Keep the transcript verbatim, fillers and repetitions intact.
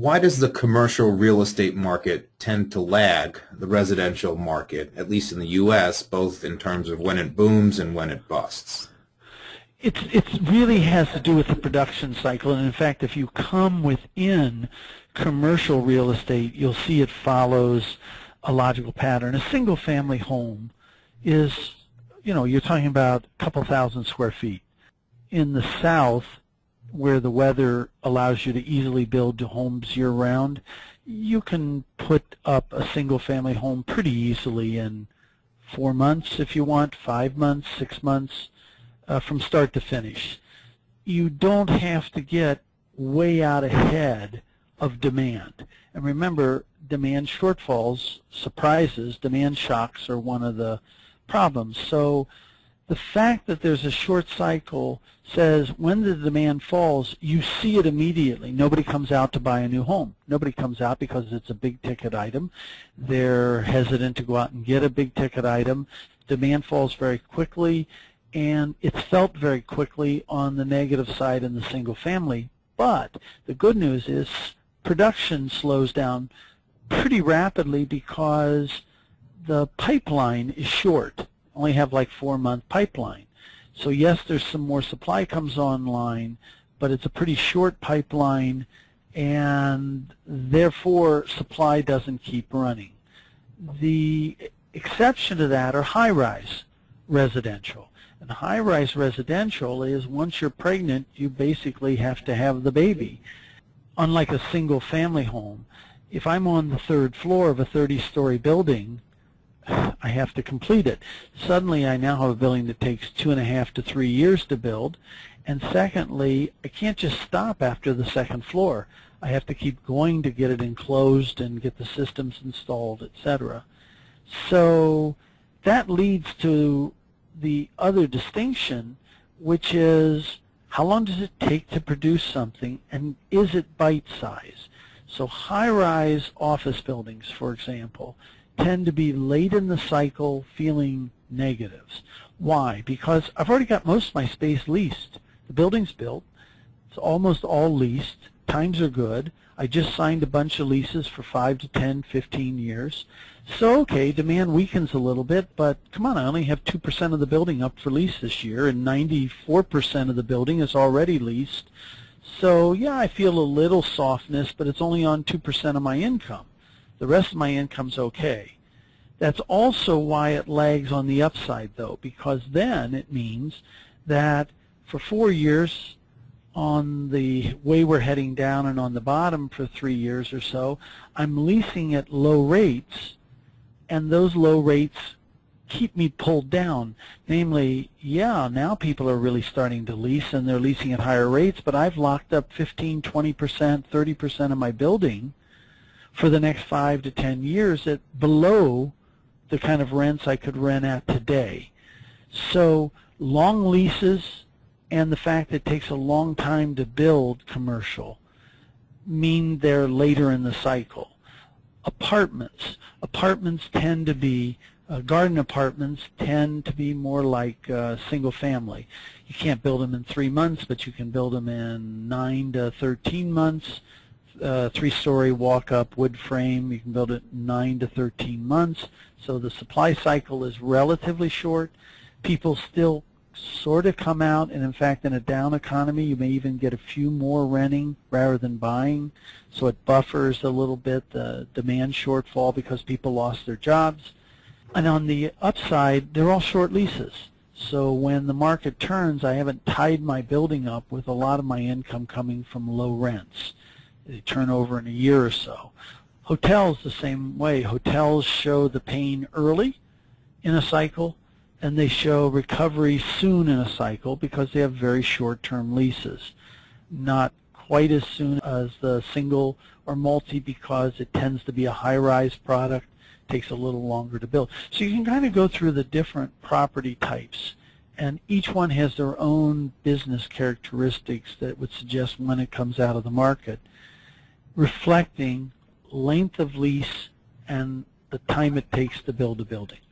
Why does the commercial real estate market tend to lag the residential market, at least in the U S, both in terms of when it booms and when it busts? It's, it really has to do with the production cycle, and in fact, if you come within commercial real estate, you'll see it follows a logical pattern. A single-family home is, you know, you're talking about a couple thousand square feet. In the South, where the weather allows you to easily build homes year-round, you can put up a single-family home pretty easily in four months if you want, five months, six months. Uh, from start to finish. You don't have to get way out ahead of demand. And remember, demand shortfalls, surprises, demand shocks are one of the problems. So the fact that there's a short cycle says when the demand falls, you see it immediately. Nobody comes out to buy a new home. Nobody comes out because it's a big ticket item. They're hesitant to go out and get a big ticket item. Demand falls very quickly, and it's felt very quickly on the negative side in the single family. But the good news is production slows down pretty rapidly because the pipeline is short. Only have like four month pipeline. So yes, there's some more supply comes online, but it's a pretty short pipeline, and therefore supply doesn't keep running. The exception to that are high-rise residential. And high-rise residential is once you're pregnant, you basically have to have the baby. Unlike a single-family home, if I'm on the third floor of a thirty-story building, I have to complete it. Suddenly, I now have a building that takes two and a half to three years to build. And secondly, I can't just stop after the second floor. I have to keep going to get it enclosed and get the systems installed, et cetera. So that leads to the other distinction, which is how long does it take to produce something, and is it bite-size? So high-rise office buildings, for example, tend to be late in the cycle feeling negatives. Why? Because I've already got most of my space leased. The building's built. It's almost all leased. Times are good. I just signed a bunch of leases for five to ten, fifteen years. So, okay, demand weakens a little bit, but come on, I only have two percent of the building up for lease this year, and ninety-four percent of the building is already leased. So, yeah, I feel a little softness, but it's only on two percent of my income. The rest of my income's okay. That's also why it lags on the upside, though, because then it means that for four years, on the way we're heading down and on the bottom for three years or so, I'm leasing at low rates, and those low rates keep me pulled down. Namely, yeah, now people are really starting to lease, and they're leasing at higher rates, but I've locked up fifteen, twenty percent, thirty percent of my building for the next five to ten years at below the kind of rents I could rent at today. So long leases and the fact that it takes a long time to build commercial mean they're later in the cycle. Apartments. Apartments tend to be, uh, garden apartments tend to be more like uh, single family. You can't build them in three months, but you can build them in nine to thirteen months. Uh, three-story walk-up wood frame, you can build it in nine to thirteen months. So the supply cycle is relatively short. People still sort of come out, and in fact in a down economy you may even get a few more renting rather than buying, so it buffers a little bit the demand shortfall because people lost their jobs. And on the upside, they're all short leases, so when the market turns, I haven't tied my building up with a lot of my income coming from low rents. They turn over in a year or so. Hotels the same way. Hotels show the pain early in a cycle, and they show recovery soon in a cycle because they have very short-term leases. Not quite as soon as the single or multi because it tends to be a high-rise product, takes a little longer to build. So you can kind of go through the different property types, and each one has their own business characteristics that would suggest when it comes out of the market, reflecting length of lease and the time it takes to build a building.